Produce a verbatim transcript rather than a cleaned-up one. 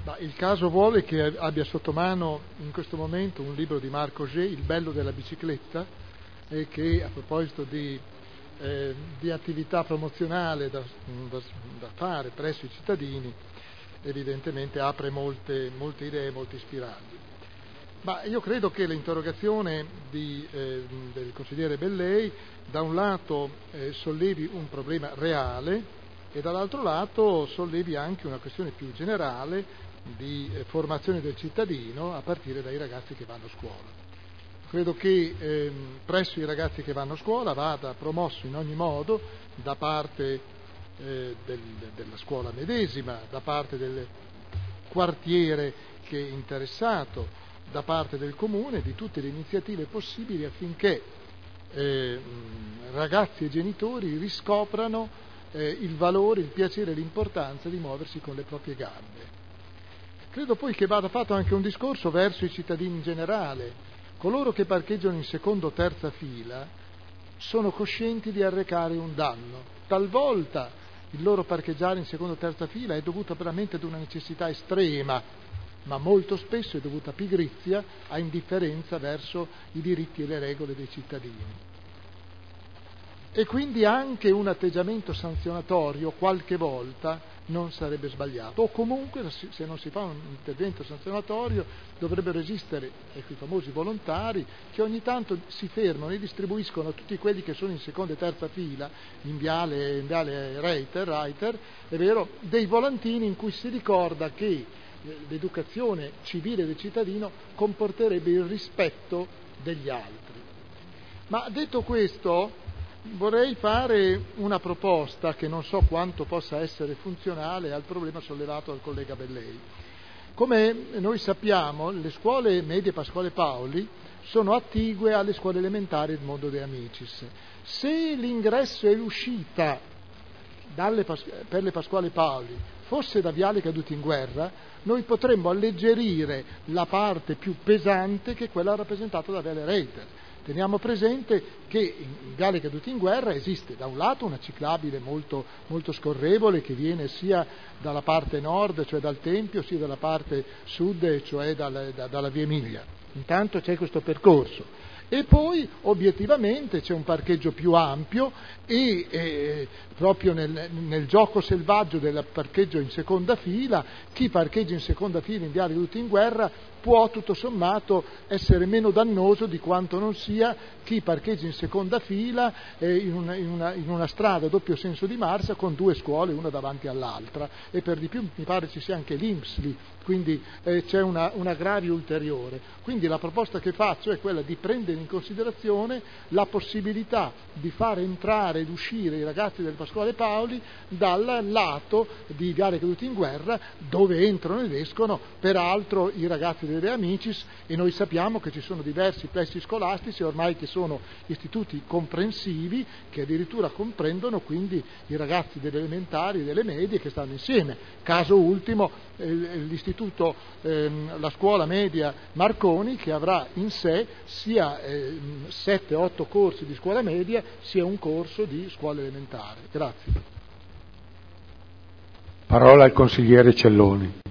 Ma il caso vuole che abbia sotto mano in questo momento un libro di Marc Augé, Il bello della bicicletta, e che a proposito di, eh, di attività promozionale da, da, da fare presso i cittadini, evidentemente apre molte, molte idee molto ispiranti. Ma io credo che l'interrogazione di, eh, del consigliere Bellei da un lato eh, sollevi un problema reale e dall'altro lato sollevi anche una questione più generale di eh, formazione del cittadino a partire dai ragazzi che vanno a scuola. Credo che ehm, presso i ragazzi che vanno a scuola vada promosso in ogni modo da parte eh, del, della scuola medesima, da parte del quartiere che è interessato, da parte del comune, di tutte le iniziative possibili affinché eh, ragazzi e genitori riscoprano eh, il valore, il piacere e l'importanza di muoversi con le proprie gambe. Credo poi che vada fatto anche un discorso verso i cittadini in generale. Coloro che parcheggiano in seconda o terza fila sono coscienti di arrecare un danno. Talvolta il loro parcheggiare in seconda o terza fila è dovuto veramente ad una necessità estrema, ma molto spesso è dovuta a pigrizia, a indifferenza verso i diritti e le regole dei cittadini. E quindi anche un atteggiamento sanzionatorio qualche volta non sarebbe sbagliato, o comunque se non si fa un intervento sanzionatorio dovrebbero esistere, ecco, i famosi volontari che ogni tanto si fermano e distribuiscono a tutti quelli che sono in seconda e terza fila, in viale, in viale Reiter, Reiter, è vero, dei volantini in cui si ricorda che l'educazione civile del cittadino comporterebbe il rispetto degli altri. Ma detto questo, vorrei fare una proposta che non so quanto possa essere funzionale al problema sollevato dal collega Bellei. Come noi sappiamo, le scuole medie Pasquale Paoli sono attigue alle scuole elementari del mondo dei Amicis. Se l'ingresso e l'uscita dalle, per le Pasquale Paoli fosse da Viale Caduti in Guerra, noi potremmo alleggerire la parte più pesante che è quella rappresentata da Viale Reiter. Teniamo presente che in Viale Caduti in Guerra esiste da un lato una ciclabile molto, molto scorrevole che viene sia dalla parte nord, cioè dal Tempio, sia dalla parte sud, cioè dal, da, dalla via Emilia. Intanto c'è questo percorso. E poi obiettivamente c'è un parcheggio più ampio e eh, proprio nel, nel gioco selvaggio del parcheggio in seconda fila, chi parcheggia in seconda fila in Viale Caduti in Guerra può tutto sommato essere meno dannoso di quanto non sia chi parcheggia in seconda fila eh, in, una, in, una, in una strada a doppio senso di marcia con due scuole, una davanti all'altra, e per di più mi pare ci sia anche l'I N P S lì, quindi eh, c'è una, un aggravio ulteriore. Quindi la proposta che faccio è quella di prendere in considerazione la possibilità di far entrare ed uscire i ragazzi del Pasquale Paoli dal lato di Viale Caduti in Guerra, dove entrano ed escono peraltro i ragazzi delle Amicis, e noi sappiamo che ci sono diversi plessi scolastici ormai che sono istituti comprensivi, che addirittura comprendono quindi i ragazzi delle elementari e delle medie che stanno insieme. Caso ultimo eh, l'istituto, eh, la scuola media Marconi, che avrà in sé sia eh, sette otto corsi di scuola media sia un corso di scuola elementare. Grazie. Parola al consigliere Celloni.